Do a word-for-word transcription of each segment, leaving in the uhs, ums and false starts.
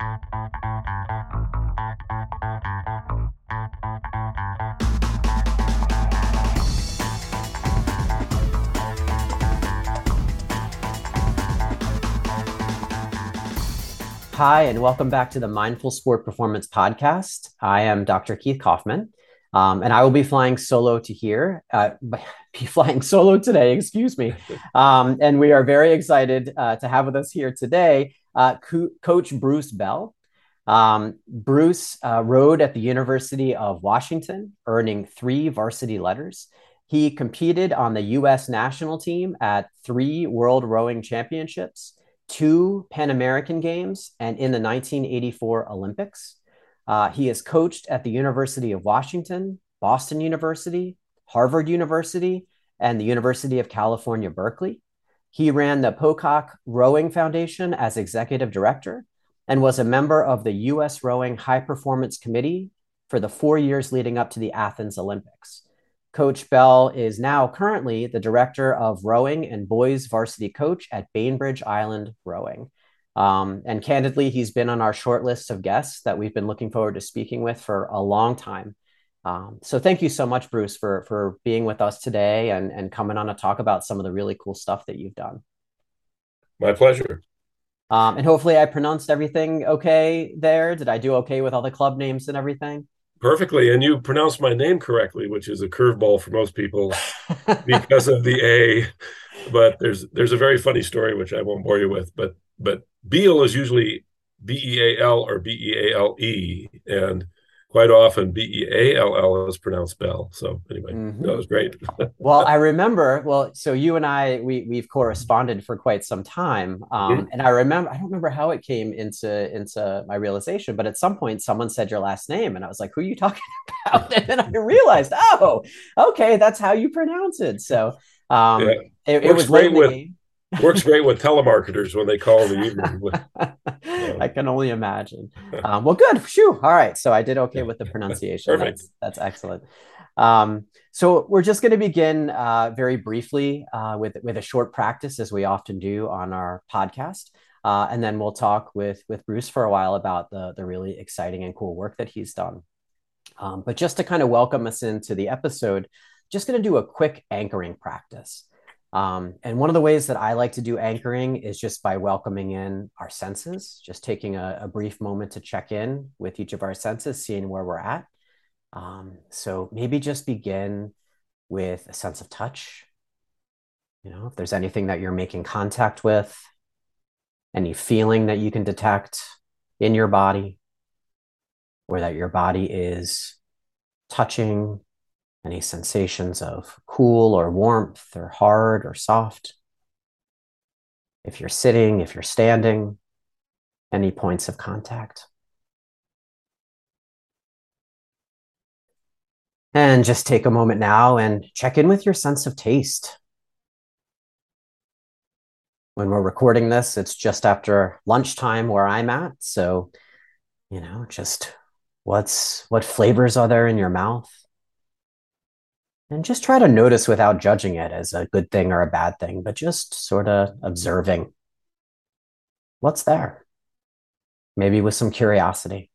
Hi, and welcome back to the Mindful Sport Performance Podcast. I am Doctor Keith Kaufman, um, and I will be flying solo to here, uh, be flying solo today, excuse me. Um, and we are very excited uh, to have with us here today uh, Co- Coach Bruce Bell. Um, Bruce uh, rowed at the University of Washington, earning three varsity letters. He competed on the U S national team at three World Rowing Championships, two Pan American Games, and in the nineteen eighty-four Olympics. Uh, he has coached at the University of Washington, Boston University, Harvard University, and the University of California, Berkeley. He ran the Pocock Rowing Foundation as executive director and was a member of the U S Rowing High Performance Committee for the four years leading up to the Athens Olympics. Coach Bell is now currently the director of rowing and boys varsity coach at Bainbridge Island Rowing. Um, and candidly, he's been on our short list of guests that we've been looking forward to speaking with for a long time. Um, so thank you so much, Bruce, for, for being with us today and, and coming on to talk about some of the really cool stuff that you've done. My pleasure. Um, and hopefully I pronounced everything okay there. Did I do okay with all the club names and everything? Perfectly. And you pronounced my name correctly, which is a curveball for most people because of the A. But there's there's a very funny story which I won't bore you with. But but Beal is usually B E A L or B E A L E, and quite often B E A L L is pronounced Bell. So anyway, Mm-hmm. that was great. Well, I remember, well, so you and I, we we've corresponded for quite some time. Um, Mhm. and I remember, I don't remember how it came into into my realization, but at some point someone said your last name and I was like, who are you talking about? And then I realized, oh, okay, that's how you pronounce it. So Yeah, um it, it works was late in great the with game. works great with telemarketers when they call in the evening. I can only imagine. Um, well, good. Phew. All right. So I did okay with the Uh, pronunciation. perfect. That's that's excellent. Um, so we're just going to begin uh, very briefly uh, with with a short practice, as we often do on our podcast, uh, and then we'll talk with with Bruce for a while about the the really exciting and cool work that he's done. Um, but just to kind of welcome us into the episode, just going to do a quick anchoring practice. Um, and one of the ways that I like to do anchoring is just by welcoming in our senses, just taking a, a brief moment to check in with each of our senses, seeing where we're at. Um, so maybe just begin with a sense of touch. You know, if there's anything that you're making contact with, any feeling that you can detect in your body, or that your body is touching, any sensations of cool or warmth or hard or soft. If you're sitting, if you're standing, any points of contact. And just take a moment now and check in with your sense of taste. When we're recording this, it's just after lunchtime where I'm at. So, you know, just what's what flavors are there in your mouth? And just try to notice without judging it as a good thing or a bad thing, but just sort of observing what's there, maybe with some curiosity.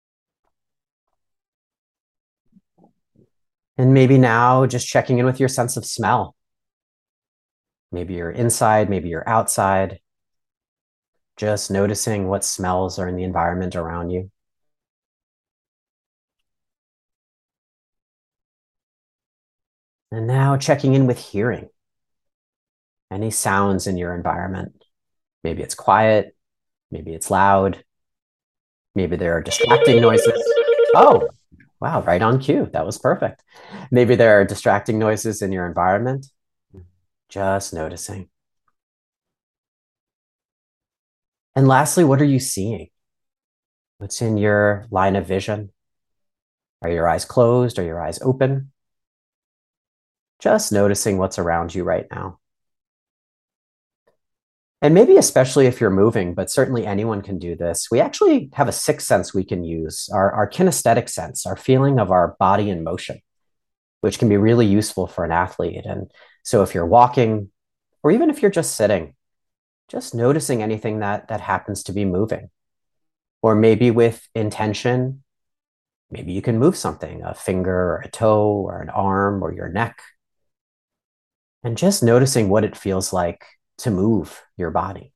And maybe now just checking in with your sense of smell. Maybe you're inside, maybe you're outside, just noticing what smells are in the environment around you. And now checking in with hearing. Any sounds in your environment. Maybe it's quiet, maybe it's loud, maybe there are distracting noises. Oh, wow, right on cue. That was perfect. Maybe there are distracting noises in your environment. Just noticing. And lastly, what are you seeing? What's in your line of vision? Are your eyes closed? Are your eyes open? Just noticing what's around you right now. And maybe especially if you're moving, but certainly anyone can do this. We actually have a sixth sense we can use, our, our kinesthetic sense, our feeling of our body in motion, which can be really useful for an athlete. And so if you're walking, or even if you're just sitting, just noticing anything that that happens to be moving. or maybe with intention, maybe you can move something, a finger or a toe or an arm or your neck, and just noticing what it feels like to move your body.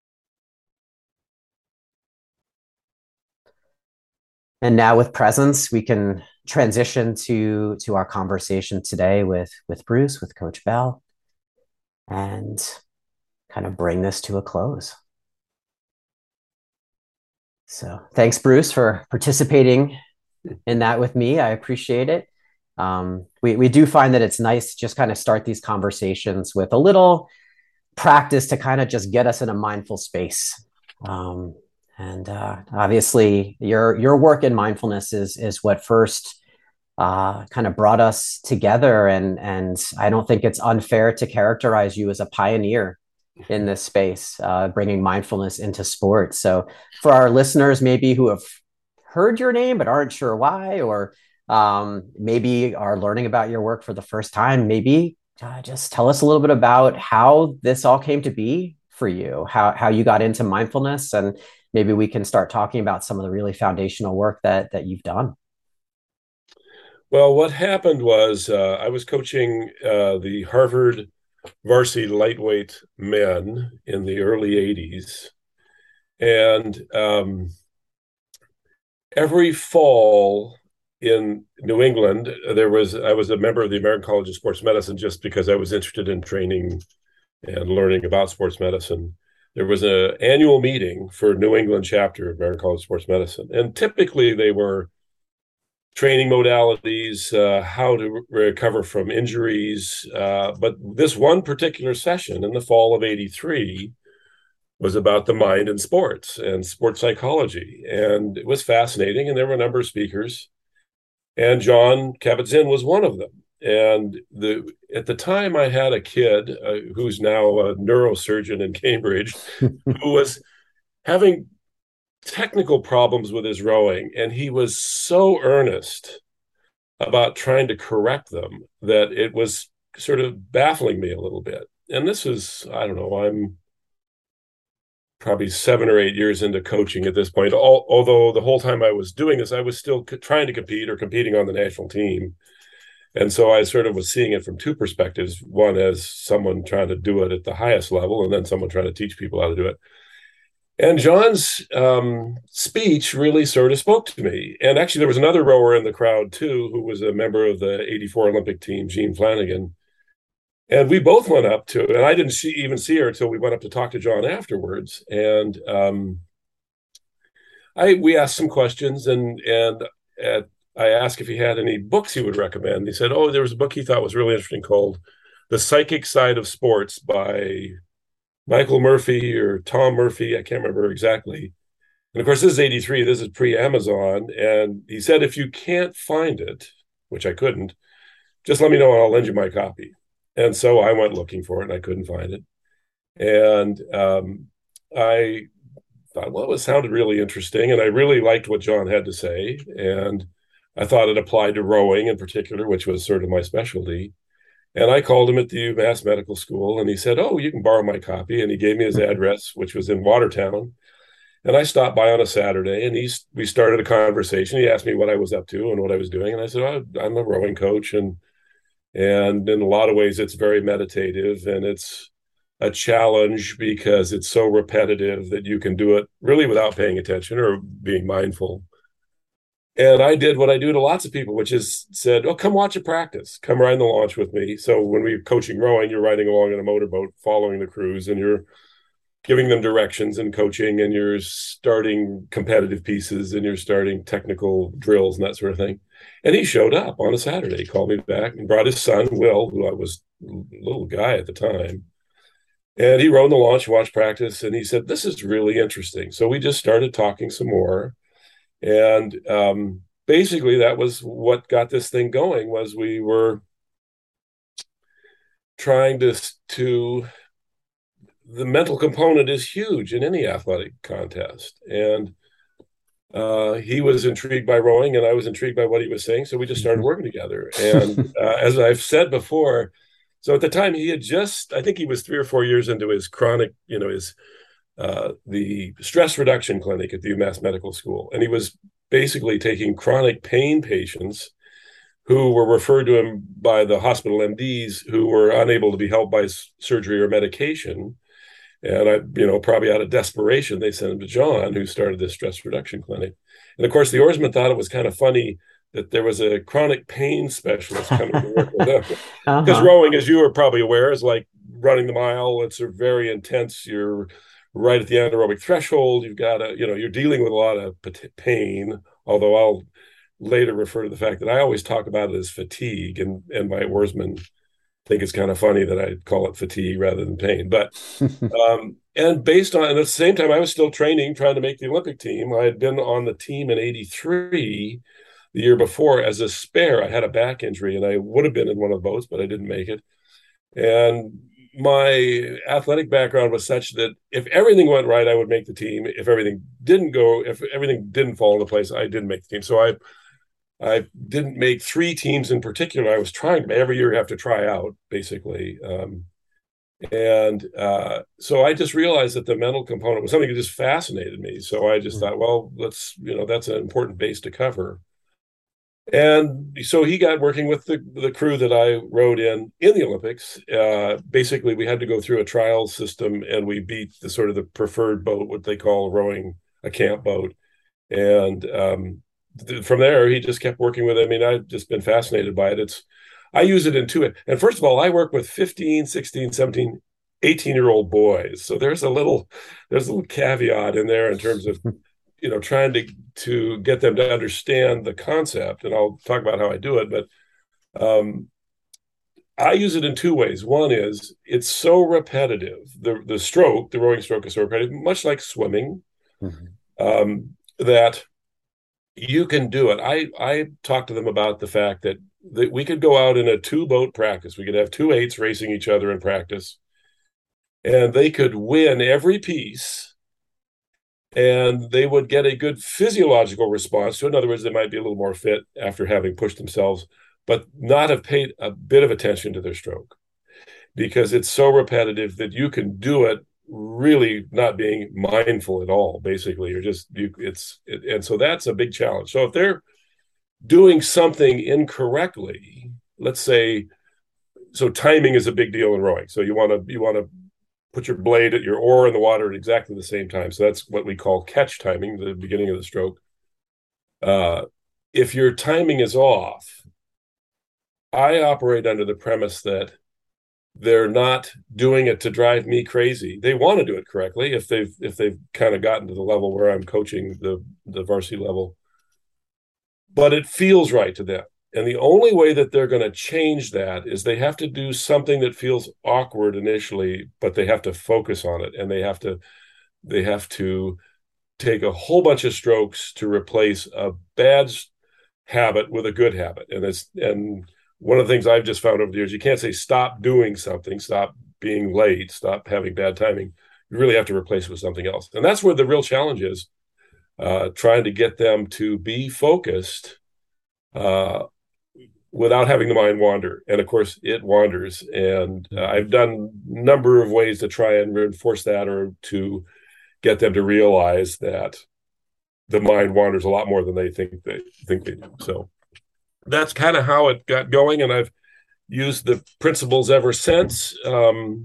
And now with presence, we can transition to, to our conversation today with, with Bruce, with Coach Bell, and kind of bring this to a close. So thanks, Bruce, for participating in that with me. I appreciate it. Um, we, we do find that it's nice to just kind of start these conversations with a little practice to kind of just get us in a mindful space. Um, and uh, obviously, your your work in mindfulness is is what first uh, kind of brought us together. And and I don't think it's unfair to characterize you as a pioneer in this space, uh, bringing mindfulness into sports. So for our listeners, maybe who have heard your name but aren't sure why, or um, maybe are learning about your work for the first time, maybe uh, just tell us a little bit about how this all came to be for you, how how you got into mindfulness, and maybe we can start talking about some of the really foundational work that that you've done. Well, what happened was uh, I was coaching uh, the Harvard varsity lightweight men in the early eighties. And um, every fall in New England, there was I was a member of the American College of Sports Medicine just because I was interested in training and learning about sports medicine. There was an annual meeting for New England chapter of American College of Sports Medicine. And typically they were training modalities, uh, how to recover from injuries. Uh, but this one particular session in the fall of eighty-three was about the mind in sports and sports psychology. And it was fascinating. And there were a number of speakers. And Jon Kabat-Zinn was one of them. And the at the time, I had a kid uh, who's now a neurosurgeon in Cambridge who was having technical problems with his rowing, and he was so earnest about trying to correct them that it was sort of baffling me a little bit. And this is, I don't know, I'm probably seven or eight years into coaching at this point. All, although the whole time I was doing this, I was still co- trying to compete or competing on the national team. And so I sort of was seeing it from two perspectives, one as someone trying to do it at the highest level, and then someone trying to teach people how to do it. And Jon's um, speech really sort of spoke to me. And actually, there was another rower in the crowd, too, who was a member of the eighty-four Olympic team, Jean Flanagan. And we both went up to, and I didn't see, even see her until we went up to talk to Jon afterwards. And um, I we asked some questions, and and at, I asked if he had any books he would recommend. He said, oh, there was a book he thought was really interesting called The Psychic Side of Sports by Michael Murphy or Tom Murphy. I can't remember exactly. And of course, this is eighty-three. This is pre-Amazon. And he said, if you can't find it, which I couldn't, just let me know and I'll lend you my copy. And so I went looking for it and I couldn't find it. And um, I thought, well, it sounded really interesting. And I really liked what Jon had to say. And I thought it applied to rowing in particular, which was sort of my specialty. And I called him at the UMass Medical School, and he said, oh, you can borrow my copy. And he gave me his address, which was in Watertown. And I stopped by on a Saturday, and he, we started a conversation. He asked me what I was up to and what I was doing. And I said, oh, I'm a rowing coach. And, and in a lot of ways, it's very meditative, and it's a challenge because it's so repetitive that you can do it really without paying attention or being mindful. And I did what I do to lots of people, which is said, oh, come watch a practice. Come ride the launch with me. So when we're coaching rowing, you're riding along in a motorboat, following the crews, and you're giving them directions and coaching, and you're starting competitive pieces, and you're starting technical drills and that sort of thing. And he showed up on a Saturday. He called me back and brought his son, Will, who I was a little guy at the time. And he rode the launch, watched practice, and he said, this is really interesting. So we just started talking some more. And um, basically, that was what got this thing going. Was we were trying to to the mental component is huge in any athletic contest, and uh, he was intrigued by rowing, and I was intrigued by what he was saying. So we just started working together. And uh, as I've said before, so at the time he had just, I think he was three or four years into his chronic, you know, his uh, the stress reduction clinic at the UMass Medical School. And he was basically taking chronic pain patients who were referred to him by the hospital M Ds who were unable to be helped by surgery or medication. And I, you know, probably out of desperation, they sent him to John, who started this stress reduction clinic. And of course, the oarsmen thought it was kind of funny that there was a chronic pain specialist coming to work with them. Because uh-huh. rowing, as you are probably aware, is like running the mile. It's a very intense. You're right at the anaerobic threshold. You've got to, you know, you're dealing with a lot of pain, although I'll later refer to the fact that I always talk about it as fatigue, and, and my oarsmen think it's kind of funny that I call it fatigue rather than pain. But um, and based on, and at the same time, I was still training, trying to make the Olympic team. I had been on the team in eighty-three, the year before, as a spare. I had a back injury, and I would have been in one of the boats, but I didn't make it. And my athletic background was such that if everything went right, I would make the team. If everything didn't go, if everything didn't fall into place, I didn't make the team. So I I didn't make three teams in particular. I was trying to, every year you have to try out, basically. Um, and uh, so I just realized that the mental component was something that just fascinated me. So I just mm-hmm. thought, well, let's, you know, that's an important base to cover. And so he got working with the, the crew that I rowed in in the Olympics. Uh, basically, we had to go through a trial system, and we beat the sort of the preferred boat, what they call rowing a camp boat. And um, th- from there, he just kept working with it. I mean, I've just been fascinated by it. It's, I use it in two. And first of all, I work with fifteen, sixteen, seventeen, eighteen-year-old boys. So there's a little, there's a little caveat in there in terms of, you know, trying to to get them to understand the concept. And I'll talk about how I do it. But um, I use it in two ways. One is it's so repetitive. The the stroke, the rowing stroke is so repetitive, much like swimming, mm-hmm. um, that you can do it. I, I talked to them about the fact that, that we could go out in a two-boat practice. We could have two eights racing each other in practice, and they could win every piece, and they would get a good physiological response to it. In other words, they might be a little more fit after having pushed themselves, but not have paid a bit of attention to their stroke, because it's so repetitive that you can do it really not being mindful at all. Basically, you're just, you, it's, it, and so that's a big challenge. So if they're doing something incorrectly, let's say, so timing is a big deal in rowing. So you want to, you want to put your blade at your oar in the water at exactly the same time. So that's what we call catch timing, the beginning of the stroke. Uh, if your timing is off, I operate under the premise that they're not doing it to drive me crazy. They want to do it correctly if they've if they've kind of gotten to the level where I'm coaching the, the varsity level. But it feels right to them. And the only way that they're going to change that is they have to do something that feels awkward initially, but they have to focus on it, and they have to they have to take a whole bunch of strokes to replace a bad habit with a good habit. And it's and one of the things I've just found over the years, you can't say stop doing something, stop being late, stop having bad timing. You really have to replace it with something else. And that's where the real challenge is, uh, trying to get them to be focused uh, without having the mind wander. And of course, it wanders. And uh, I've done a number of ways to try and reinforce that, or to get them to realize that the mind wanders a lot more than they think they think they do. So that's kind of how it got going, and I've used the principles ever since. Um,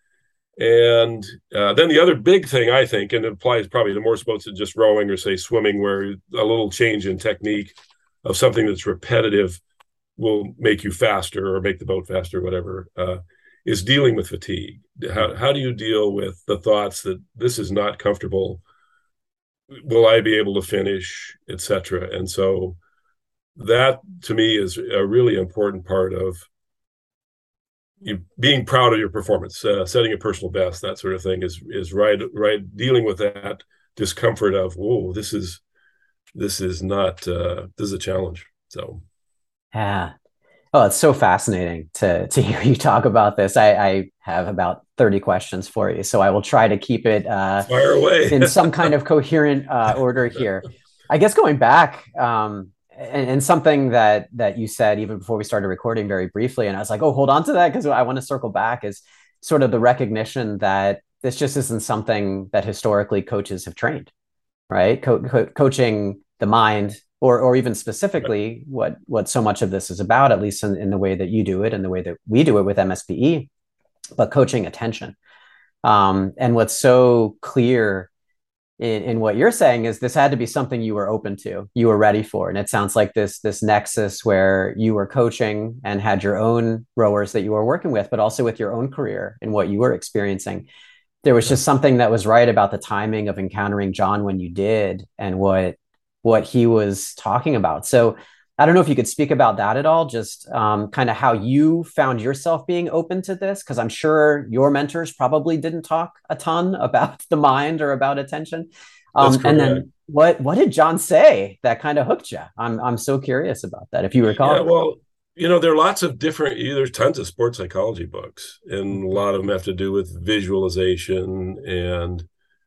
and uh, then the other big thing, I think, and it applies probably to more sports than just rowing or, say, swimming, where a little change in technique of something that's repetitive will make you faster or make the boat faster, whatever, uh, is dealing with fatigue. How, how do you deal with the thoughts that this is not comfortable? Will I be able to finish, et cetera? And so that, to me, is a really important part of you being proud of your performance, uh, setting a personal best, that sort of thing is is right. Right, dealing with that discomfort of, whoa, this is this is not uh, this is a challenge. So, yeah. Oh, it's so fascinating to to hear you talk about this. I, I have about thirty questions for you, so I will try to keep it uh, fire away in some kind of coherent uh, order here. I guess going back. Um, And, and something that that you said even before we started recording very briefly, and I was like, oh, hold on to that because I want to circle back, is sort of the recognition that this just isn't something that historically coaches have trained, right? Co- co- coaching the mind, or or even specifically what what so much of this is about, at least in, in the way that you do it and the way that we do it with M S P E, but coaching attention. Um, and what's so clear in, in what you're saying is this had to be something you were open to, you were ready for. And it sounds like this this nexus where you were coaching and had your own rowers that you were working with, but also with your own career and what you were experiencing. There was just something that was right about the timing of encountering John when you did, and what what he was talking about. So I don't know if you could speak about that at all, just um, kind of how you found yourself being open to this, because I'm sure your mentors probably didn't talk a ton about the mind or about attention. That's Um, and correct. then what what did John say that kind of hooked you? I'm I'm so curious about that, if you Yeah, recall. well, you know, there are lots of different, there's tons of sports psychology books, and a lot of them have to do with visualization and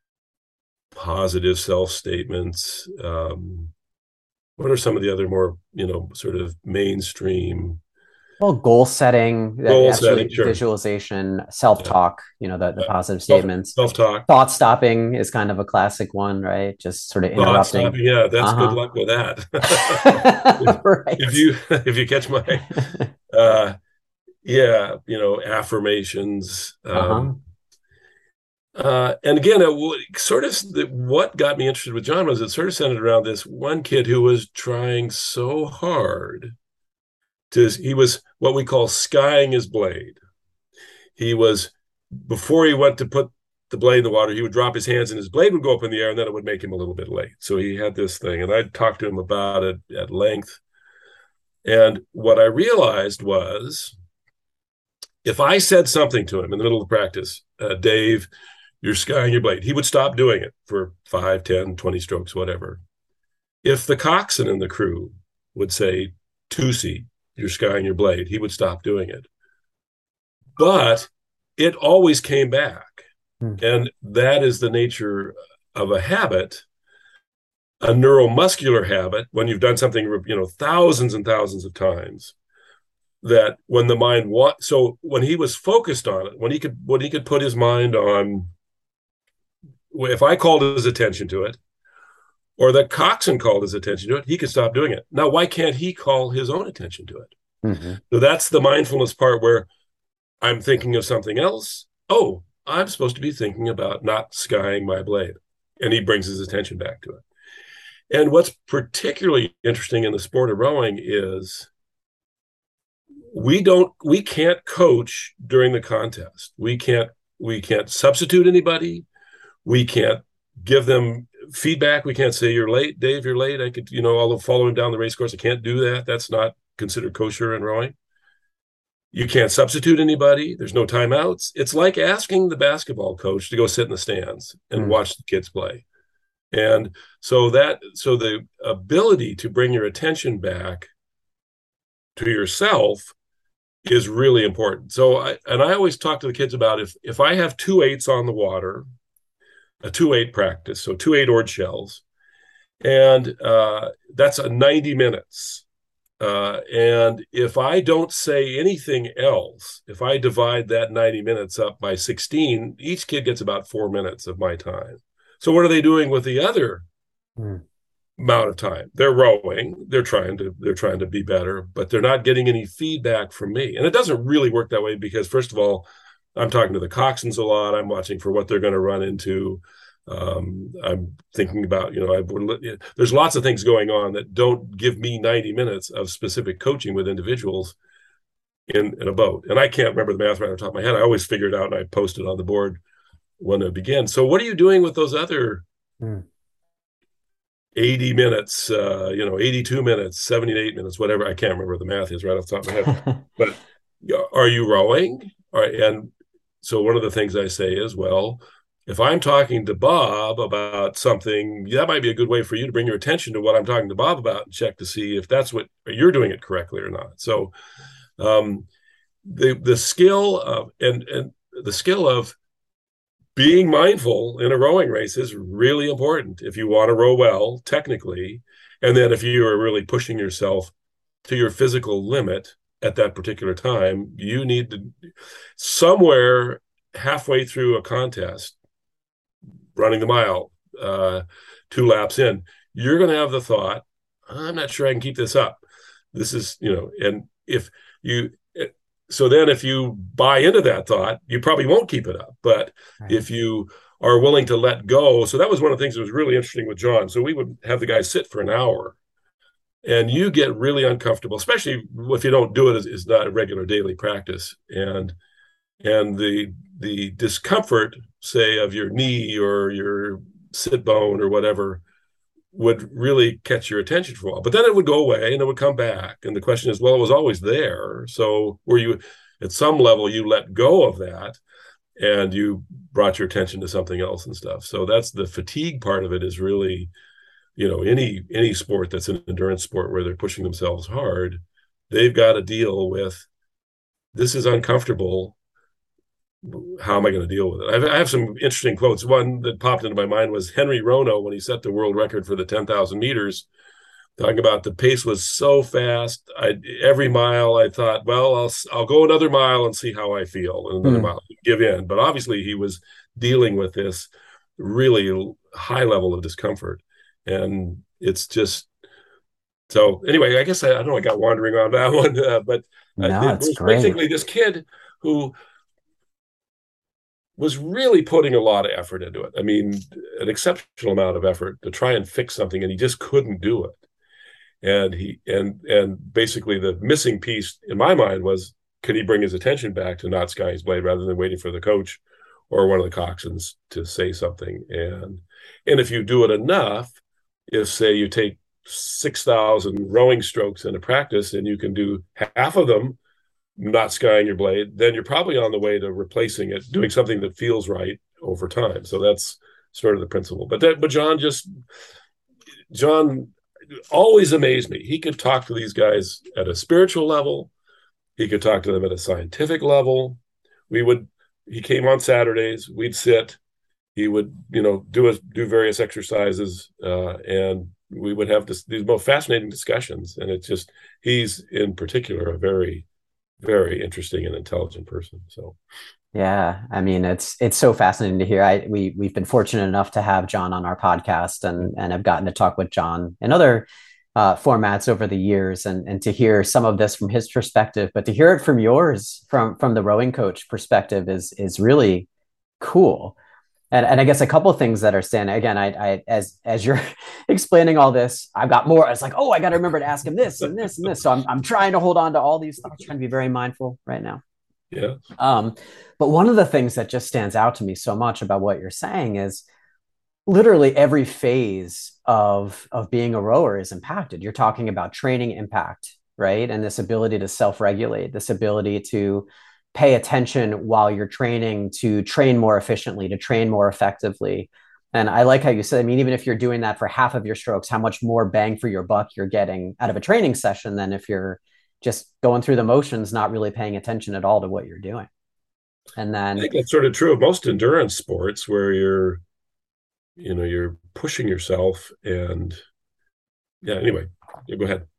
positive self statements. Um, what are some of the other more, you know, sort of mainstream Well, goal setting, that goal setting? absolutely, Sure. visualization, Yeah. self-talk, you know, the, the Yeah. positive Self statements. self talk, Thought stopping is kind of a classic one, right? Just sort of thought interrupting. stopping. Yeah, that's good Uh-huh. luck with that. if, Right. if you if you catch my uh yeah, you know, affirmations. Um Uh-huh. uh and again, it sort of what got me interested with John was it sort of centered around this one kid who was trying so hard to he was what we call skying his blade. He was before he went to put the blade in the water, he would drop his hands and his blade would go up in the air, and then it would make him a little bit late. So he had this thing, and I talked to him about it at length. And what I realized was if I said something to him in the middle of the practice, uh, Dave, you're skying your blade, he would stop doing it for five, ten, twenty strokes, whatever. If the coxswain in the crew would say, Tusi, you're skying your blade, he would stop doing it. But it always came back. Hmm. And that is the nature of a habit, a neuromuscular habit, when you've done something, you know, thousands and thousands of times, that when the mind want, so when he was focused on it, when he could, when he could put his mind on, if I called his attention to it, or that coxswain called his attention to it, he could stop doing it. Now, why can't he call his own attention to it? Mm-hmm. So that's the mindfulness part where I'm thinking of something else. Oh, I'm supposed to be thinking about not skying my blade. And he brings his attention back to it. And what's particularly interesting in the sport of rowing is we don't, we can't coach during the contest. We can't, we can't substitute anybody. We can't give them feedback. We can't say, you're late, Dave, you're late. I could, you know, although following down the race course, I can't do that. That's not considered kosher in rowing. You can't substitute anybody. There's no timeouts. It's like asking the basketball coach to go sit in the stands and Hmm. watch the kids play. And so that, so the ability to bring your attention back to yourself is really important. So I, and I always talk to the kids about if, if I have two eights on the water, a two eight practice, so two eight oared shells, and uh, that's a ninety minutes. Uh, and if I don't say anything else, if I divide that ninety minutes up by sixteen, each kid gets about four minutes of my time. So what are they doing with the other Hmm. amount of time? They're rowing, they're trying to, they're trying to be better, but they're not getting any feedback from me. And it doesn't really work that way because, first of all, I'm talking to the coxswains a lot. I'm watching for what they're going to run into. Um, I'm thinking about, you know, I, there's lots of things going on that don't give me ninety minutes of specific coaching with individuals in, in a boat. And I can't remember the math right off the top of my head. I always figure it out and I post it on the board when it begins. So what are you doing with those other Hmm. eighty minutes, uh, you know, eighty-two minutes, seventy-eight minutes, whatever? I can't remember what the math is right off the top of my head. But are you rowing? All right, and so one of the things I say is, well, if I'm talking to Bob about something, that might be a good way for you to bring your attention to what I'm talking to Bob about and check to see if that's what you're doing it correctly or not. So um, the the skill of and and the skill of being mindful in a rowing race is really important if you want to row well technically, and then if you are really pushing yourself to your physical limit at that particular time, you need to somewhere halfway through a contest, running the mile, uh, two laps in, you're going to have the thought, I'm not sure I can keep this up. This is, you know, and if you, so then if you buy into that thought, you probably won't keep it up. But Right. if you are willing to let go, so that was one of the things that was really interesting with John. So we would have the guy sit for an hour, and you get really uncomfortable, especially if you don't do it as, as not a regular daily practice. And and the the discomfort, say, of your knee or your sit bone or whatever, would really catch your attention for a while. But then it would go away and it would come back. And the question is, well, it was always there. So were you, at some level, you let go of that and you brought your attention to something else and stuff. So that's the fatigue part of it is really, you know, any any sport that's an endurance sport where they're pushing themselves hard, they've got to deal with, this is uncomfortable. How am I going to deal with it? I've, I have some interesting quotes. One that popped into my mind was Henry Rono, when he set the world record for the ten thousand meters, talking about the pace was so fast. I, every mile I thought, well, I'll, I'll go another mile and see how I feel. And another Hmm. mile, give in. But obviously he was dealing with this really high level of discomfort. And it's just, so anyway, I guess I, I don't know, I got wandering on that one, uh, but uh, No, it it's was great. basically this kid who was really putting a lot of effort into it. I mean, an exceptional amount of effort to try and fix something, and he just couldn't do it. And he and and basically the missing piece in my mind was, can he bring his attention back to not skying his blade rather than waiting for the coach or one of the coxswains to say something? And and if you do it enough, if say you take six thousand rowing strokes in a practice and you can do half of them not skying your blade, then you're probably on the way to replacing it, doing something that feels right over time. So that's sort of the principle. But that, but John just, John always amazed me. He could talk to these guys at a spiritual level. He could talk to them at a scientific level. We would, he came on Saturdays, we'd sit, he would, you know, do a, do various exercises, uh, and we would have this, these most fascinating discussions. And it's just, he's in particular a very, very interesting and intelligent person. So Yeah, I mean it's it's so fascinating to hear. I we we've been fortunate enough to have John on our podcast and and have gotten to talk with John in other uh, formats over the years and and to hear some of this from his perspective, but to hear it from yours from from the rowing coach perspective is is really cool. And, and I guess a couple of things that are standing again, I, I as as you're explaining all this, I've got more. I was like, oh, I got to remember to ask him this and this and this. So I'm I'm trying to hold on to all these thoughts, trying to be very mindful right now. yeah. Um, but one of the things that just stands out to me so much about what you're saying is literally every phase of of being a rower is impacted. You're talking about training impact, right? And this ability to self-regulate, this ability to pay attention while you're training, to train more efficiently, to train more effectively. And I like how you said, I mean, even if you're doing that for half of your strokes, how much more bang for your buck you're getting out of a training session than if you're just going through the motions, not really paying attention at all to what you're doing. And I then, think that's sort of true of most endurance sports where you're, you know, you're pushing yourself and yeah, anyway, yeah, go ahead.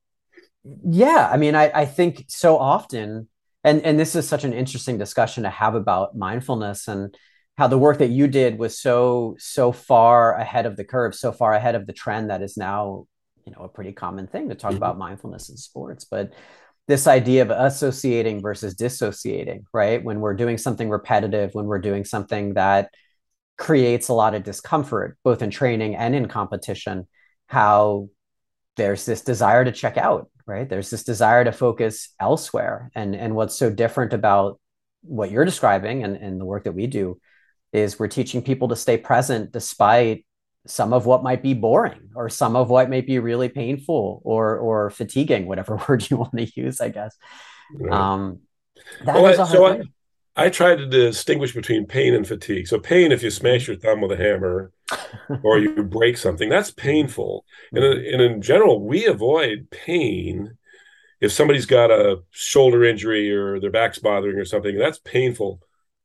yeah, I mean, I, I think so often, and, and this is such an interesting discussion to have about mindfulness and how the work that you did was so, so far ahead of the curve, so far ahead of the trend that is now, you know, a pretty common thing to talk Mm-hmm. about mindfulness in sports. But this idea of associating versus dissociating, right? When we're doing something repetitive, when we're doing something that creates a lot of discomfort, both in training and in competition, how there's this desire to check out, right? There's this desire to focus elsewhere. And, and what's so different about what you're describing and, and the work that we do is we're teaching people to stay present despite some of what might be boring or some of what may be really painful or or fatiguing, whatever word you want to use, I guess. Right. Um, that Well, is I, a hard so I, thing. I try to distinguish between pain and fatigue. So pain, if you Mhm. smash your thumb with a hammer or you break something, that's Mhm. painful. And, Mhm. and in general, we avoid pain if somebody's got a shoulder injury or their back's bothering or something. That's painful.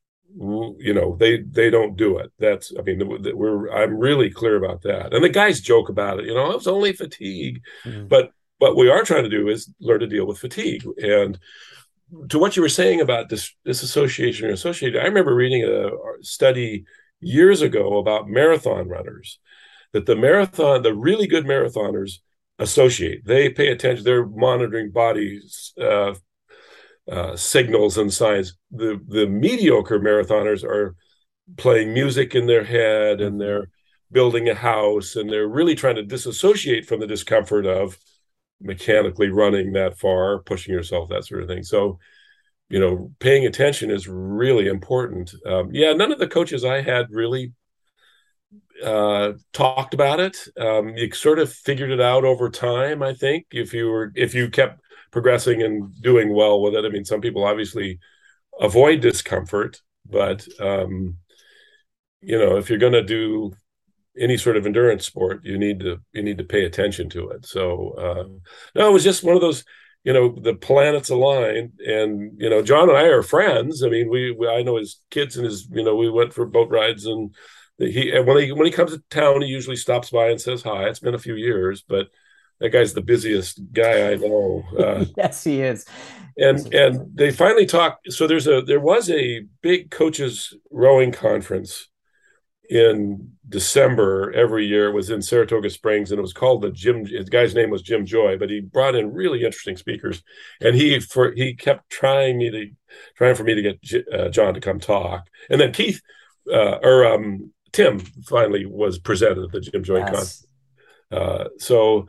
You know, they they don't do it. That's, I mean, we're I'm really clear about that. And the guys joke about it. You know, it was only fatigue, Mhm. but what we are trying to do is learn to deal with fatigue. And to what you were saying about this disassociation or associated, I remember reading a study years ago about marathon runners, that the marathon, the really good marathoners associate. They pay attention. They're monitoring body uh, uh, signals and signs. The the mediocre marathoners are playing music in their head and Mhm. they're building a house and they're really trying to disassociate from the discomfort of mechanically running that far, pushing yourself, that sort of thing. So, you know, paying attention is really important. Um, yeah, none of the coaches I had really uh, talked about it. Um, you sort of figured it out over time, I think, if you were if you kept progressing and doing well with it. I mean, some people obviously avoid discomfort, but um, you know, if you're going to do any sort of endurance sport, you need to you need to pay attention to it. So uh, no, it was just one of those. You know, the planets aligned, and you know, John and I are friends. I mean, we, we I know his kids and his. You know, we went for boat rides, and he and when he when he comes to town, he usually stops by and says hi. It's been a few years, but that guy's the busiest guy I know. Uh, Yes, he is. and and they finally talked. So there's a there was a big coaches rowing conference in December every year. It was in Saratoga Springs, and it was called the Jim. His guy's name was Jim Joy, but he brought in really interesting speakers, and he for he kept trying me to trying for me to get uh, John to come talk, and then Keith uh, or um, Tim finally was presented at the Jim Joy con. Yes. Uh, so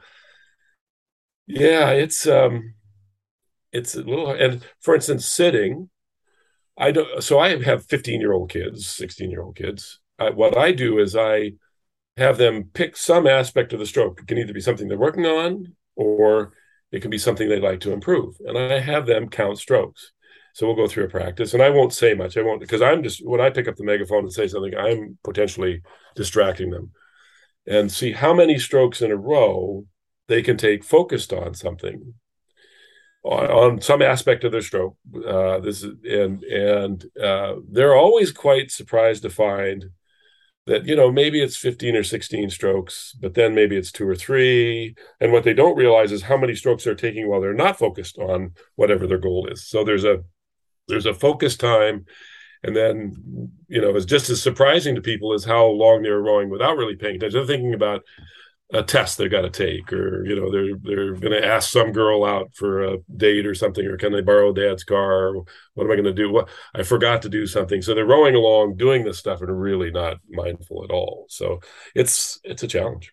yeah, it's um, it's a little. And for instance, sitting, I don't. So I have fifteen year old kids, sixteen year old kids. I, what I do is I have them pick some aspect of the stroke. It can either be something they're working on or it can be something they'd like to improve. And I have them count strokes. So we'll go through a practice and I won't say much. I won't, because I'm just, when I pick up the megaphone and say something, I'm potentially distracting them and see how many strokes in a row they can take focused on something. On, on some aspect of their stroke, uh, this is, and and uh, they're always quite surprised to find that, you know, maybe it's fifteen or sixteen strokes, but then maybe it's two or three. And what they don't realize is how many strokes they're taking while they're not focused on whatever their goal is. So there's a there's a focus time. And then, you know, it's just as surprising to people as how long they're rowing without really paying attention. They're thinking about a test they've got to take, or, you know, they're they're going to ask some girl out for a date or something, or can they borrow dad's car? Or what am I going to do? What I forgot to do something. So they're rowing along, doing this stuff, and are really not mindful at all. So it's it's a challenge.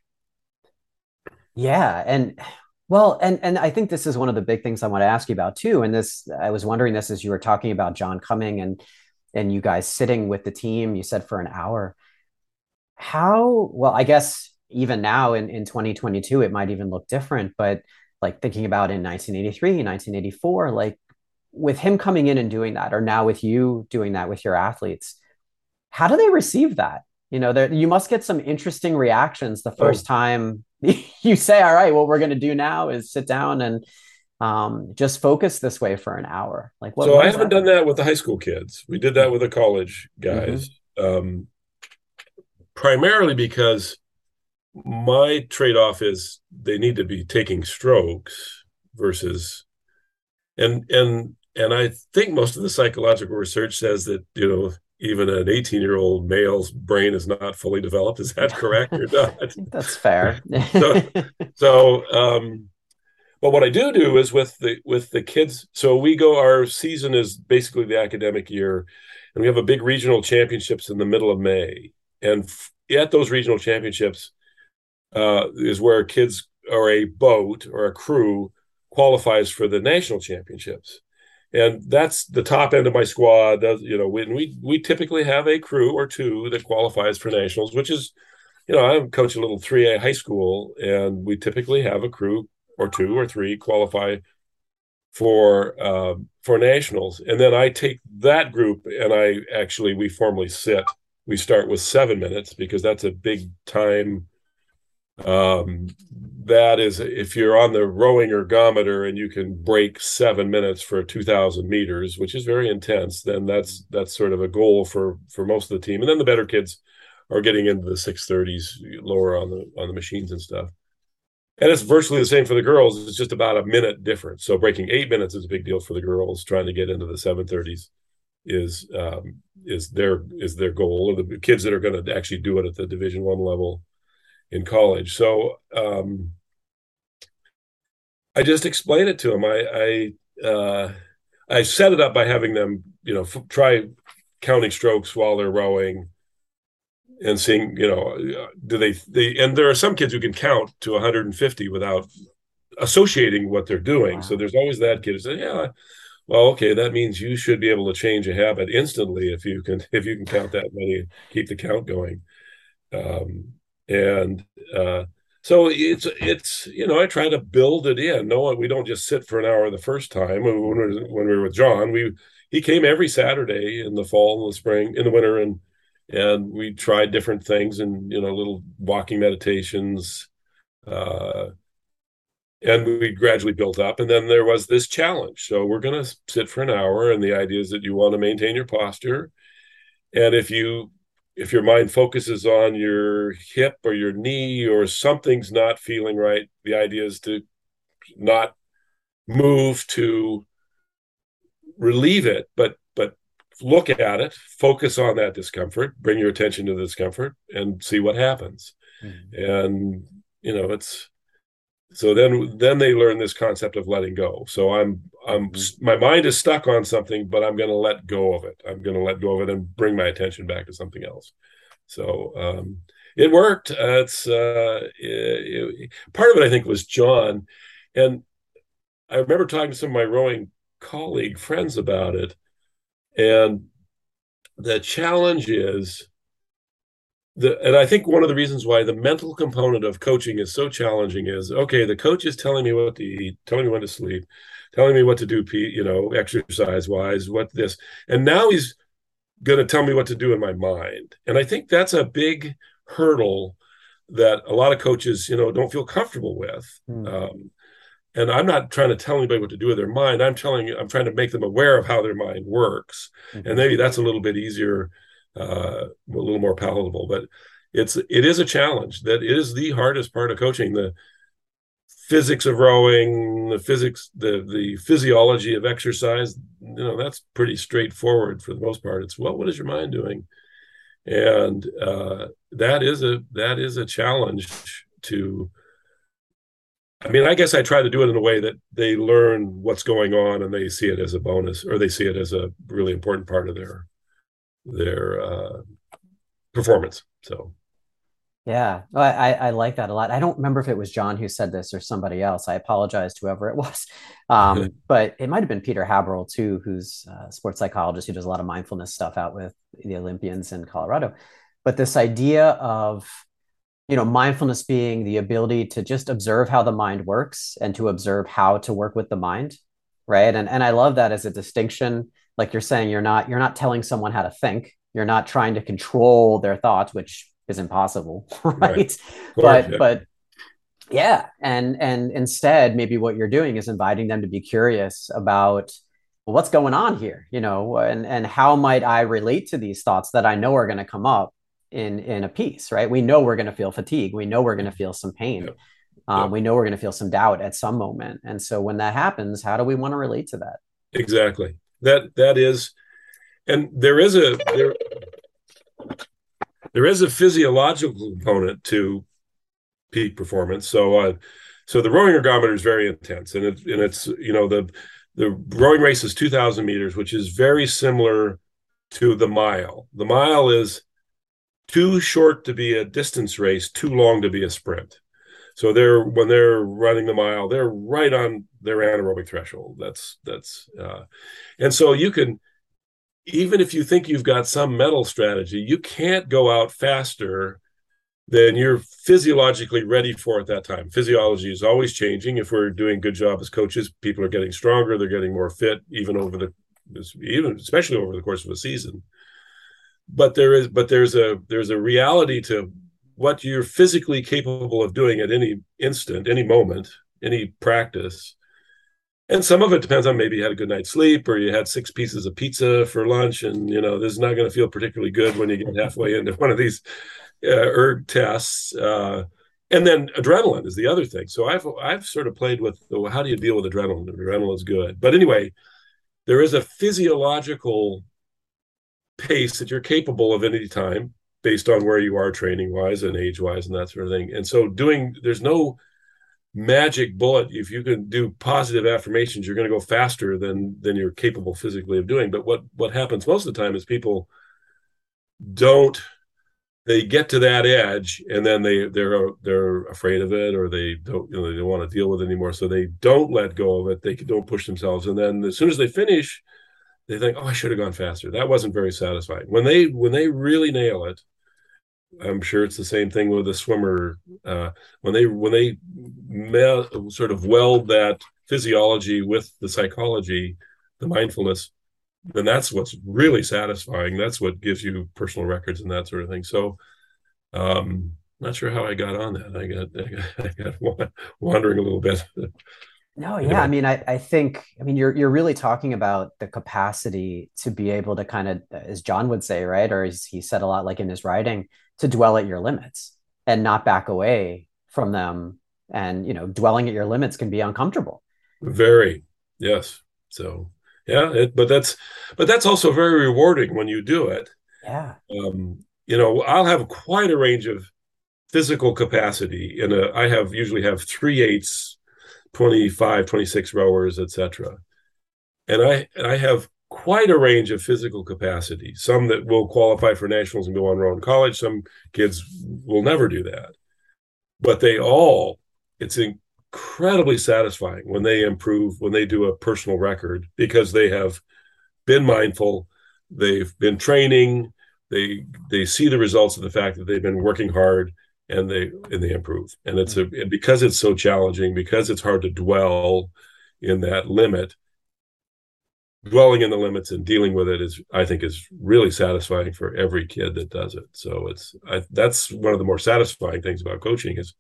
Yeah, and well, and and I think this is one of the big things I want to ask you about too. And this, I was wondering this as you were talking about John coming and and you guys sitting with the team. You said for an hour. How, well, I guess even now in in twenty twenty-two, it might even look different. But like thinking about in nineteen eighty-three, nineteen eighty-four, like with him coming in and doing that, or now with you doing that with your athletes, how do they receive that? You know, there you must get some interesting reactions the Oh, first time you say, "All right, what we're going to do now is sit down and um, just focus this way for an hour." Like, what so what I is haven't that done like? that with the high school kids. We did that with the college guys, Mm-hmm. um, primarily because my trade-off is they need to be taking strokes versus and and and I think most of the psychological research says that, you know, even an eighteen year old male's brain is not fully developed. Is that correct or not? I think that's fair. so so um but what I do do is with the with the kids. So we go. Our season is basically the academic year, and we have a big regional championships in the middle of May. And f- at those regional championships uh, is where kids or a boat or a crew qualifies for the national championships. And that's the top end of my squad. Does, you know, we, we we typically have a crew or two that qualifies for nationals, which is, you know, I'm coaching a little three A high school, and we typically have a crew or two or three qualify for um, for nationals, and then I take that group and I actually we formally sit. We start with seven minutes because that's a big time. Um, that is, if you're on the rowing ergometer and you can break seven minutes for two thousand meters, which is very intense, then that's that's sort of a goal for for most of the team. And then the better kids are getting into the six thirties, lower on the on the machines and stuff. And it's virtually the same for the girls. It's just about a minute difference. So breaking eight minutes is a big deal for the girls trying to get into the seven thirties. is um, is their is their goal, or the kids that are going to actually do it at the Division One level in college. So um, I just explained it to them. I I, uh, I set it up by having them, you know, f- try counting strokes while they're rowing and seeing, you know, do they they and there are some kids who can count to one hundred fifty without associating what they're doing. So Wow. there's always that kid who says, yeah, well, okay, that means you should be able to change a habit instantly if you can if you can count that many, keep the count going. Um, and uh, so it's it's you know I try to build it in. No, we don't just sit for an hour the first time. When we were, when we were with John, we he came every Saturday in the fall, in the spring, in the winter, and and we tried different things and you know little walking meditations. Uh, and we gradually built up, and then there was this challenge. So we're going to sit for an hour, and the idea is that you want to maintain your posture, and if you if your mind focuses on your hip or your knee or something's not feeling right, the idea is to not move to relieve it, but but look at it, focus on that discomfort, bring your attention to the discomfort, and see what happens. Mm-hmm. And you know, it's so then then they learn this concept of letting go. So i'm i'm Mm-hmm. my mind is stuck on something, but I'm going to let go of it. I'm going to let go of it and bring my attention back to something else. So um it worked. Uh, it's uh it, it, part of it I think was John, and I remember talking to some of my rowing colleague friends about it, and the challenge is the, and I think one of the reasons why the mental component of coaching is so challenging is, okay, the coach is telling me what to eat, telling me when to sleep, telling me what to do, you know, exercise wise, what this, and now he's going to tell me what to do in my mind. And I think that's a big hurdle that a lot of coaches, you know, don't feel comfortable with. Um, and I'm not trying to tell anybody what to do with their mind. I'm telling you, I'm trying to make them aware of how their mind works. And Mm-hmm. maybe that's a little bit easier, uh, a little more palatable, but it's, it is a challenge. That is the hardest part of coaching. The physics of rowing, the physics, the, the physiology of exercise, you know, that's pretty straightforward for the most part. It's, well, what is your mind doing? And, uh, that is a, that is a challenge to, I mean, I guess I try to do it in a way that they learn what's going on and they see it as a bonus, or they see it as a really important part of their their uh, performance. So, Yeah, I, I I like that a lot. I don't remember if it was John who said this or somebody else. I apologize to whoever it was. Um, but it might have been Peter Haberl too, who's a sports psychologist who does a lot of mindfulness stuff out with the Olympians in Colorado. But this idea of, you know, mindfulness being the ability to just observe how the mind works and to observe how to work with the mind, right? And and I love that as a distinction. Like you're saying, you're not you're not telling someone how to think. You're not trying to control their thoughts, which is impossible, right, right? of course, But yeah, but yeah, and and instead, maybe what you're doing is inviting them to be curious about, well, what's going on here, you know, and and how might I relate to these thoughts that I know are going to come up in in a piece, right? We know we're going to feel fatigue. We know we're going to feel some pain. yeah, yeah, Um, we know we're going to feel some doubt at some moment. And so when that happens, how do we want to relate to that? exactly. That that is, and there is a there there is a physiological component to peak performance. So, uh, so the rowing ergometer is very intense, and it and it's you know the the rowing race is two thousand meters, which is very similar to the mile. The mile is too short to be a distance race, too long to be a sprint. So they're when they're running the mile, they're right on their anaerobic threshold. That's that's uh, and so you can, even if you think you've got some mental strategy, you can't go out faster than you're physiologically ready for at that time. Physiology is always changing. If we're doing a good job as coaches, people are getting stronger, they're getting more fit, even over the even especially over the course of a season. But there is but there's a there's a reality to what you're physically capable of doing at any instant, any moment, any practice. And some of it depends on, maybe you had a good night's sleep or you had six pieces of pizza for lunch, and you know this is not going to feel particularly good when you get halfway into one of these uh, erg tests. Uh, and then adrenaline is the other thing. So I've I've sort of played with the, how do you deal with adrenaline? Adrenaline is good, but anyway, there is a physiological pace that you're capable of at any time based on where you are training wise and age wise and that sort of thing. And so doing, there's no magic bullet. If you can do positive affirmations, you're going to go faster than than you're capable physically of doing. But what what happens most of the time is people don't, they get to that edge and then they they're they're afraid of it, or they don't, you know, they don't want to deal with it anymore, so they don't let go of it. They don't push themselves, and then as soon as they finish, they think, oh, I should have gone faster. That wasn't very satisfying. When they when they really nail it, I'm sure it's the same thing with a swimmer. Uh, when they when they me- sort of weld that physiology with the psychology, the mindfulness, then that's what's really satisfying. That's what gives you personal records and that sort of thing. So, um, not sure how I got on that. I got I got, I got wandering a little bit. No, yeah. I Anyway, mean, I, I think, I mean, you're you're really talking about the capacity to be able to kind of, as John would say, right? Or as he said a lot, like in his writing, to dwell at your limits and not back away from them. And, you know, dwelling at your limits can be uncomfortable. very, yes. So yeah, it, but that's but that's also very rewarding when you do it. Yeah. Um, you know, I'll have quite a range of physical capacity in a, I have usually have three eights, twenty-five, twenty-six rowers, et cetera. And I, and I have quite a range of physical capacity, some that will qualify for nationals and go on row in college. Some kids will never do that, but they all, it's incredibly satisfying when they improve, when they do a personal record, because they have been mindful, they've been training, they they see the results of the fact that they've been working hard, and they and they improve. And it's a, and because it's so challenging, because it's hard to dwell in that limit, dwelling in the limits and dealing with it is, I think, is really satisfying for every kid that does it. So it's I, that's one of the more satisfying things about coaching is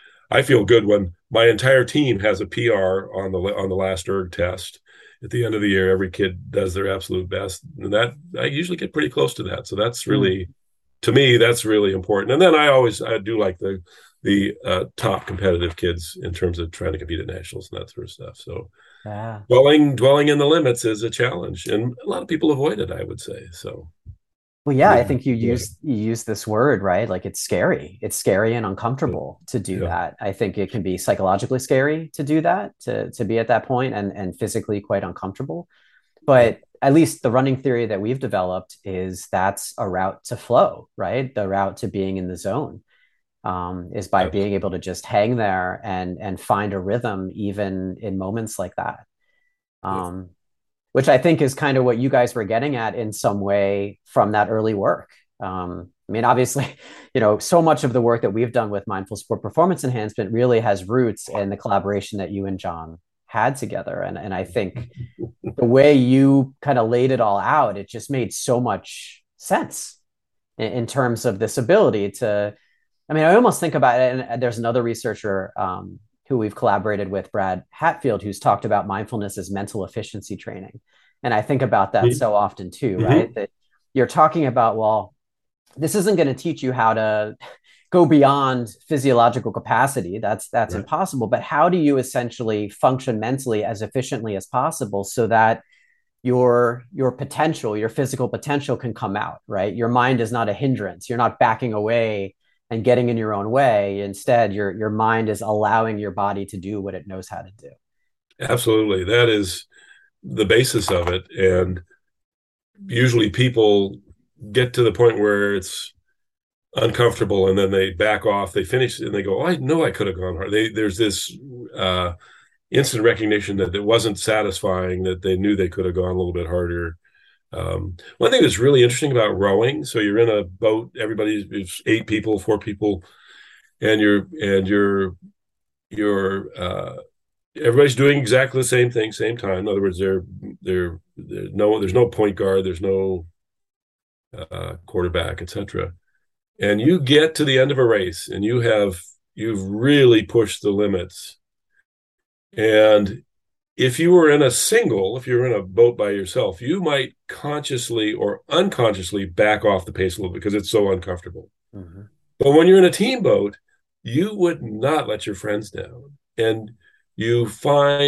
I feel good when my entire team has a P R on the on the last erg test. At the end of the year, every kid does their absolute best, and that I usually get pretty close to that. So that's Mm. really, to me, that's really important. And then I always I do like the the uh, top competitive kids in terms of trying to compete at nationals and that sort of stuff. So Yeah. dwelling dwelling in the limits is a challenge, and a lot of people avoid it, I would say. So Well, yeah, I maybe, think you yeah, use you use this word, right? Like it's scary. It's scary and uncomfortable to do yeah, that. I think it can be psychologically scary to do that, to to be at that point and and physically quite uncomfortable. yeah, But at least the running theory that we've developed is that's a route to flow, right? The route to being in the zone um, is by being able absolutely. to just hang there and and find a rhythm even in moments like that. Yeah. Um, which I think is kind of what you guys were getting at in some way from that early work. Um, I mean, obviously, you know, so much of the work that we've done with mindful sport performance enhancement really has roots in the collaboration that you and John had together. And, and I think the way you kind of laid it all out, it just made so much sense in, in terms of this ability to, I mean, I almost think about it, and there's another researcher um, who we've collaborated with, Brad Hatfield, who's talked about mindfulness as mental efficiency training. And I think about that so often too, right? Mm-hmm. That you're talking about, well, this isn't going to teach you how to go beyond physiological capacity. That's that's Right. impossible. But how do you essentially function mentally as efficiently as possible so that your your potential, your physical potential can come out, right? Your mind is not a hindrance. You're not backing away and getting in your own way. Instead, your your mind is allowing your body to do what it knows how to do. Absolutely. That is the basis of it. And usually people get to the point where it's uncomfortable and then they back off, they finish and they go, oh, I know I could have gone hard. They, there's this uh, instant recognition that it wasn't satisfying, that they knew they could have gone a little bit harder. Um, one thing that's really interesting about rowing, so you're in a boat, everybody's eight people, four people, and you're and you're you're uh, everybody's doing exactly the same thing, same time. In other words, they're they're, they're no there's no point guard, there's no uh, quarterback, et cetera. And you get to the end of a race, and you have you've really pushed the limits. And if you were in a single, if you're in a boat by yourself, you might consciously or unconsciously back off the pace a little bit because it's so uncomfortable. Mm-hmm. But when you're in a team boat, you would not let your friends down. And you find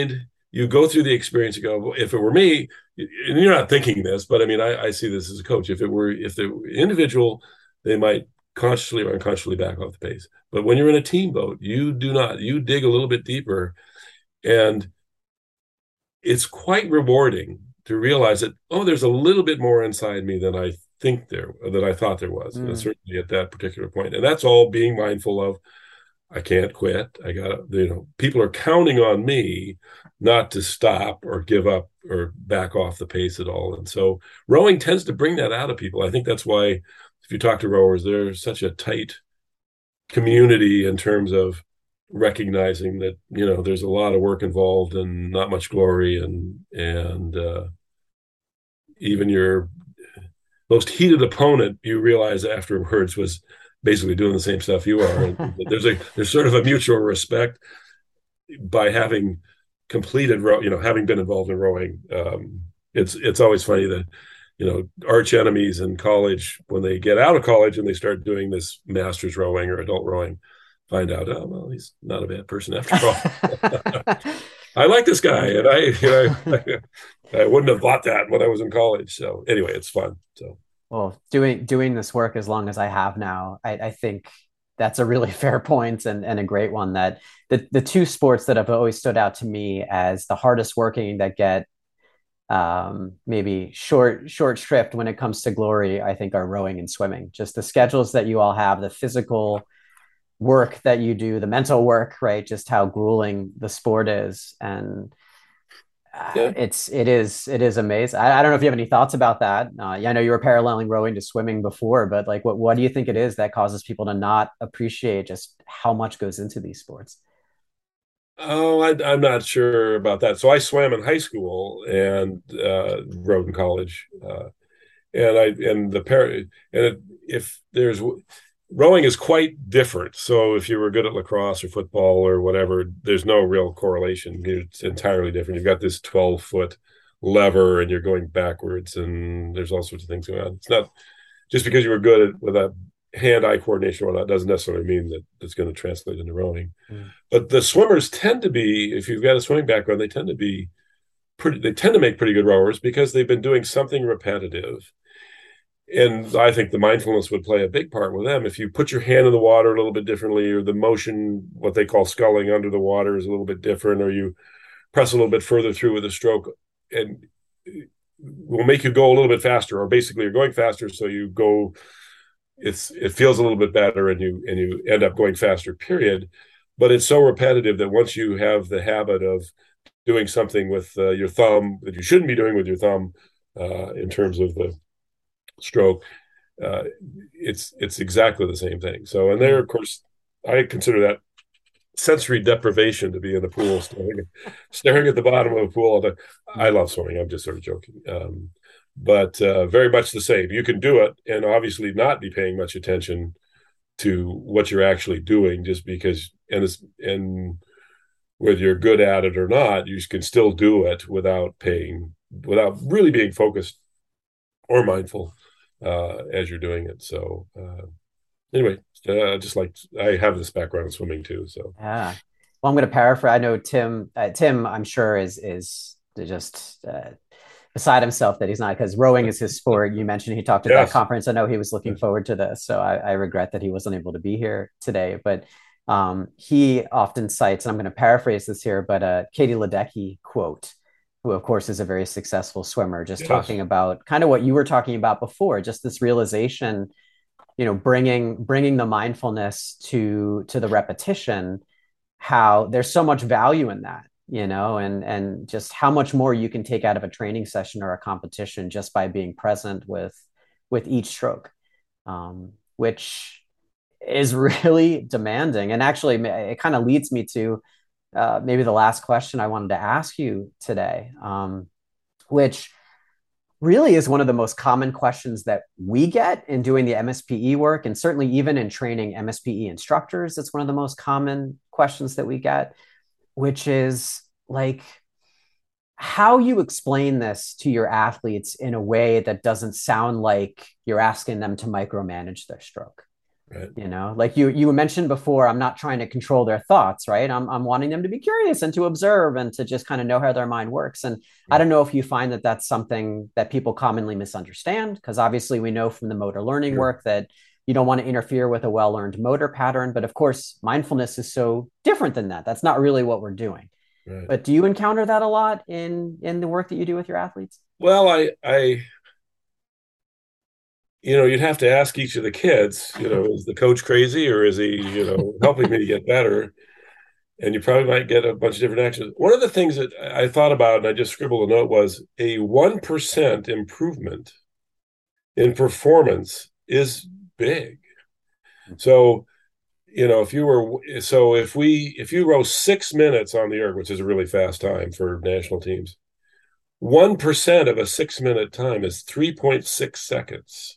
you go through the experience, you go, well, if it were me, and you're not thinking this, but I mean, I, I see this as a coach. If it were, if the individual, they might consciously or unconsciously back off the pace. But when you're in a team boat, you do not, you dig a little bit deeper. And it's quite rewarding to realize that, oh, there's a little bit more inside me than I think there, than I thought there was, mm. certainly at that particular point. And that's all being mindful of, I can't quit. I got, you know, people are counting on me not to stop or give up or back off the pace at all. And so rowing tends to bring that out of people. I think that's why if you talk to rowers, they're such a tight community in terms of recognizing that, you know, there's a lot of work involved and not much glory, and and uh, even your most heated opponent, you realize afterwards, was basically doing the same stuff you are. And there's a there's sort of a mutual respect by having completed row, you know, having been involved in rowing. Um, it's it's always funny that, you know, arch enemies in college, when they get out of college and they start doing this master's rowing or adult rowing, find out, oh, well, he's not a bad person after all. I like this guy, and I, you know, I, I wouldn't have bought that when I was in college. So anyway, it's fun. So, well, doing doing this work as long as I have now, I, I think that's a really fair point, and, and a great one. That the the two sports that have always stood out to me as the hardest working, that get um, maybe short short shrift when it comes to glory, I think, are rowing and swimming. Just the schedules that you all have, the physical work that you do, the mental work, right? Just how grueling the sport is. And uh, yeah. it's, it is, it is amazing. I, I don't know if you have any thoughts about that. Uh, yeah, I know you were paralleling rowing to swimming before, but like, what, what do you think it is that causes people to not appreciate just how much goes into these sports? Oh, I, I'm not sure about that. So I swam in high school and uh, rowed in college. Uh, and I, and the pair, and it, if there's, rowing is quite different. So if you were good at lacrosse or football or whatever, there's no real correlation. It's entirely different. You've got this twelve foot lever and you're going backwards, and there's all sorts of things going on. It's not just because you were good at with a hand-eye coordination or that doesn't necessarily mean that it's going to translate into rowing. Mm. But the swimmers tend to be, if you've got a swimming background, they tend to be pretty, they tend to make pretty good rowers because they've been doing something repetitive. And I think the mindfulness would play a big part with them. If you put your hand in the water a little bit differently, or the motion, what they call sculling under the water, is a little bit different, or you press a little bit further through with a stroke, and will make you go a little bit faster, or basically you're going faster, so you go, it's it feels a little bit better, and you and you end up going faster, period. But it's so repetitive that once you have the habit of doing something with uh, your thumb that you shouldn't be doing with your thumb, uh, in terms of the stroke, uh, it's it's exactly the same thing. So, and there, of course, I consider that sensory deprivation to be in the pool, staring, staring at the bottom of the pool all day. I love swimming. I'm just sort of joking, um, but uh, very much the same. You can do it, and obviously not be paying much attention to what you're actually doing, just because, and it's, and whether you're good at it or not, you can still do it without paying, without really being focused or mindful uh as you're doing it. So uh anyway, uh, just like I have this background in swimming too, so yeah. Well, I'm going to paraphrase. I know Tim uh, Tim I'm sure is is just uh, beside himself that he's not, because rowing is his sport. You mentioned he talked at yes. that conference. I know he was looking forward to this, so I, I regret that he wasn't able to be here today. But um he often cites, and I'm going to paraphrase this here, but uh Katie Ledecky quote, who of course is a very successful swimmer, just yes. talking about kind of what you were talking about before, just this realization, you know, bringing, bringing the mindfulness to, to the repetition, how there's so much value in that, you know, and, and just how much more you can take out of a training session or a competition just by being present with, with each stroke, um, which is really demanding. And actually it kind of leads me to, Uh, maybe the last question I wanted to ask you today, um, which really is one of the most common questions that we get in doing the M S P E work, and certainly even in training M S P E instructors. It's one of the most common questions that we get, which is like, how you explain this to your athletes in a way that doesn't sound like you're asking them to micromanage their stroke. Right. You know, like you you mentioned before, I'm not trying to control their thoughts, right? I'm I'm wanting them to be curious and to observe and to just kind of know how their mind works. And I don't know if you find that that's something that people commonly misunderstand, because obviously we know from the motor learning Sure. work that you don't want to interfere with a well-learned motor pattern. But of course, mindfulness is so different than that. That's not really what we're doing. Right. But do you encounter that a lot in in the work that you do with your athletes? Well, I, I, you know, you'd have to ask each of the kids, you know, is the coach crazy or is he, you know, helping me to get better? And you probably might get a bunch of different actions. One of the things that I thought about, and I just scribbled a note, was a one percent improvement in performance is big. So, you know, if you were, so if we, if you row six minutes on the erg, which is a really fast time for national teams, one percent of a six minute time is three point six seconds.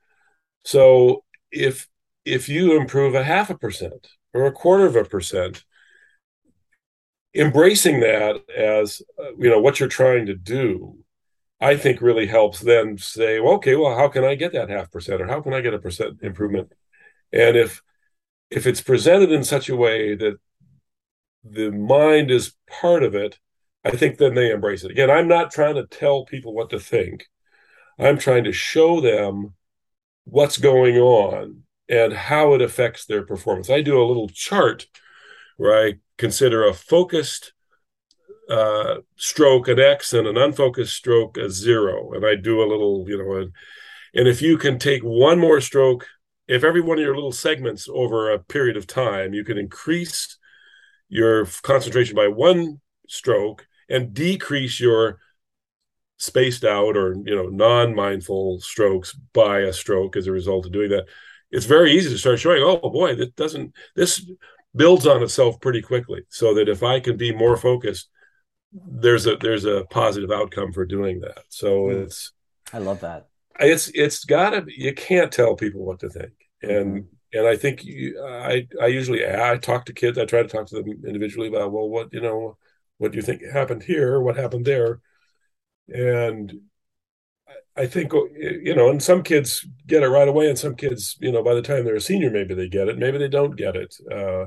So if, if you improve a half a percent or a quarter of a percent, embracing that as, uh, you know, what you're trying to do, I think really helps them say, well, okay, well, how can I get that half percent or how can I get a percent improvement? And if, if it's presented in such a way that the mind is part of it, I think then they embrace it. Again, I'm not trying to tell people what to think. I'm trying to show them what's going on and how it affects their performance. I do a little chart where I consider a focused uh, stroke an X and an unfocused stroke a zero. And I do a little, you know, and, and if you can take one more stroke, if every one of your little segments over a period of time, you can increase your concentration by one stroke and decrease your spaced out or, you know, non-mindful strokes by a stroke as a result of doing that, it's very easy to start showing, oh boy, that doesn't, this builds on itself pretty quickly. So that if I can be more focused, there's a there's a positive outcome for doing that. So Mm, it's I love that. it's it's gotta be, you can't tell people what to think. Mm-hmm. And and I think you, I I usually I talk to kids. I try to talk to them individually about, well, what, you know, what do you think happened here? What happened there? And I think, you know, and some kids get it right away, and some kids, you know, by the time they're a senior, maybe they get it, maybe they don't get it. Uh,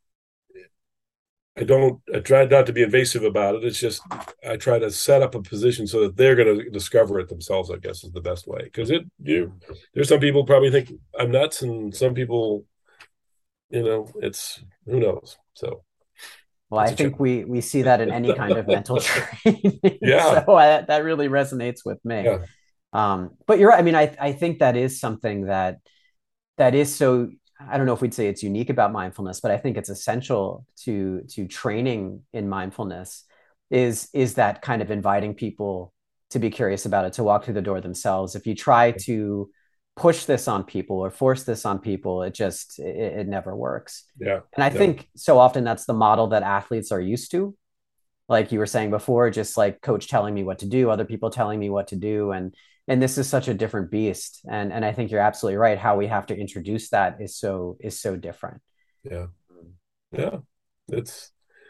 I don't, I try not to be invasive about it. It's just, I try to set up a position so that they're going to discover it themselves, I guess is the best way. Cause it, you, there's some people probably think I'm nuts, and some people, you know, it's, who knows? So Well, I it's a think challenge. we we see that in any kind of mental training. Yeah. So I, that really resonates with me. Yeah. Um, but you're right. I mean, I I think that is something that that is so, I don't know if we'd say it's unique about mindfulness, but I think it's essential to to training in mindfulness is is that kind of inviting people to be curious about it, to walk through the door themselves. If you try to push this on people or force this on people, it just it, it never works. Yeah. And I No. think so often that's the model that athletes are used to. Like you were saying before, just like coach telling me what to do, other people telling me what to do. And and this is such a different beast. And and I think you're absolutely right. How we have to introduce that is so is so different. Yeah. Yeah. It's,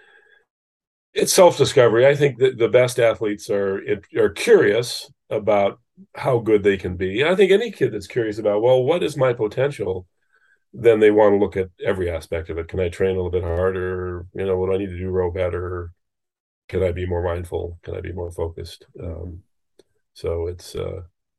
it's self-discovery. I think that the best athletes are are curious about how good they can be. I think any kid that's curious about, well, what is my potential, then they want to look at every aspect of it. Can I train a little bit harder? You know, what do I need to do row better? Can I be more mindful? Can I be more focused? Um, so it's uh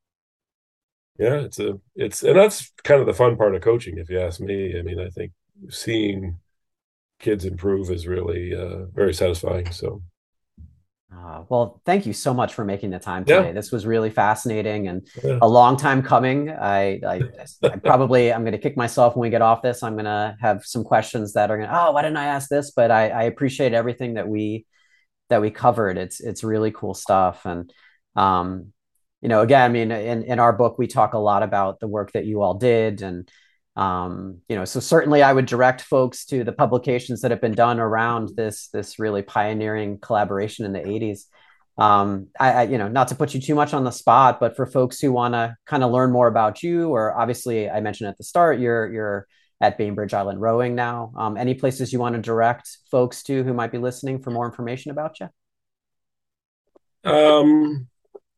yeah, it's a it's and that's kind of the fun part of coaching, if you ask me. I mean, I think seeing kids improve is really uh very satisfying. So Uh, well, thank you so much for making the time yeah, today. This was really fascinating and yeah. a long time coming. I, I, I probably I'm going to kick myself when we get off this. I'm going to have some questions that are going to, oh, why didn't I ask this? But I, I appreciate everything that we that we covered. It's it's really cool stuff. And um, you know, again, I mean, in in our book, we talk a lot about the work that you all did, and um, you know, so certainly I would direct folks to the publications that have been done around this this really pioneering collaboration in the eighties. Um, I, I, you know, not to put you too much on the spot, but for folks who want to kind of learn more about you, or obviously I mentioned at the start, you're you're at Bainbridge Island Rowing now. Um, any places you want to direct folks to who might be listening for more information about you? Um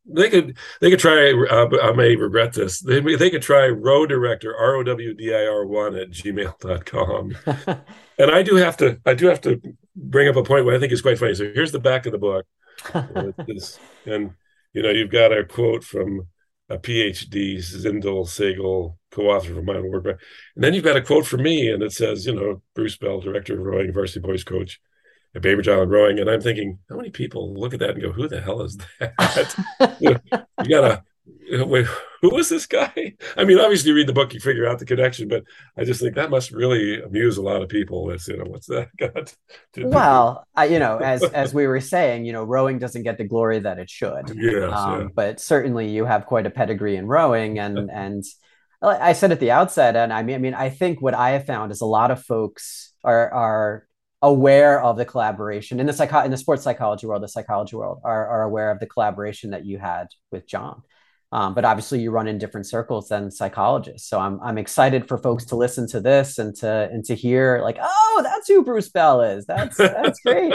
they could they could try. Uh, I may regret this. They they could try row director R O W D I R one at gmail dot com. And I do have to I do have to bring up a point where I think is quite funny. So here's the back of the book, and, it's, and you know you've got a quote from a PhD, Zindel Segal, co-author of my work, and then you've got a quote from me, and it says, you know, Bruce Bell, director of rowing, varsity boys coach at Bainbridge Island Rowing, and I'm thinking, how many people look at that and go, "Who the hell is that?" you, know, you gotta wait. Who is this guy? I mean, obviously, you read the book, you figure out the connection, but I just think that must really amuse a lot of people. It's, you know, what's that got to do? Well, I, you know, as as we were saying, you know, rowing doesn't get the glory that it should. Yes, um, yeah. But certainly, you have quite a pedigree in rowing, and and I said at the outset, and I mean, I mean, I think what I have found is a lot of folks are are aware of the collaboration in the psycho in the sports psychology world, the psychology world are are aware of the collaboration that you had with John. Um, but obviously, you run in different circles than psychologists. So I'm I'm excited for folks to listen to this and to and to hear like, oh, that's who Bruce Bell is. That's that's great.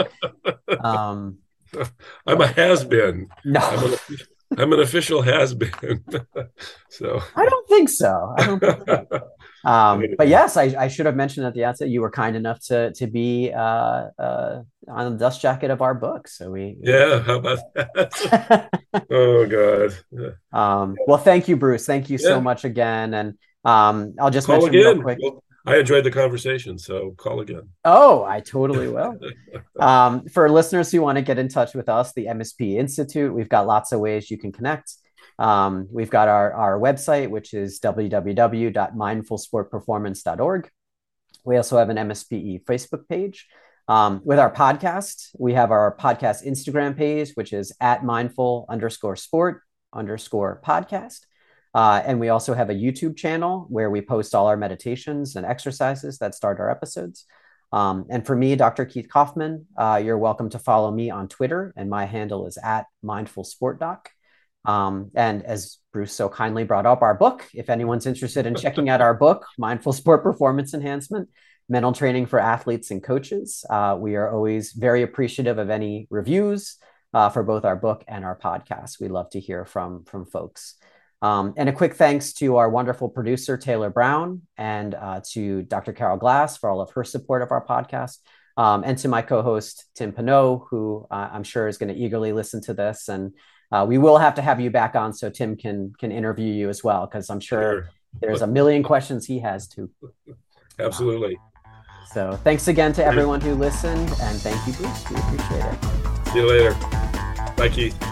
Um, I'm a has-been. No, I'm an, I'm an official has-been. So I don't think so. I don't think so. Um, but yes, I, I should have mentioned at the outset you were kind enough to to be uh, uh, on the dust jacket of our book. So we, we yeah, how about that? Oh God. um, well, thank you, Bruce. Thank you so Yeah. much again. And um, I'll just Call mention real again. quick. Well, I enjoyed the conversation, so call again. Oh, I totally will. Um, for listeners who want to get in touch with us, the M S P Institute, we've got lots of ways you can connect. Um, we've got our, our website, which is w w w dot mindful sport performance dot org. We also have an M S P E Facebook page. Um, with our podcast, we have our podcast Instagram page, which is at mindful underscore sport underscore podcast. Uh, and we also have a YouTube channel where we post all our meditations and exercises that start our episodes. Um, and for me, Doctor Keith Kaufman, uh, you're welcome to follow me on Twitter, and my handle is at mindful sport doc. Um, and as Bruce so kindly brought up our book, if anyone's interested in checking out our book, Mindful Sport Performance Enhancement, Mental Training for Athletes and Coaches, uh, we are always very appreciative of any reviews uh, for both our book and our podcast. We love to hear from, from folks. Um, and a quick thanks to our wonderful producer, Taylor Brown, and uh, to Doctor Carol Glass for all of her support of our podcast, um, and to my co-host, Tim Pinot, who uh, I'm sure is going to eagerly listen to this. And uh, we will have to have you back on so Tim can can interview you as well, because I'm sure, sure there's a million questions he has too. Absolutely. Um, so thanks again to everyone who listened, and thank you, Bruce. We appreciate it. See you later. Bye, Keith.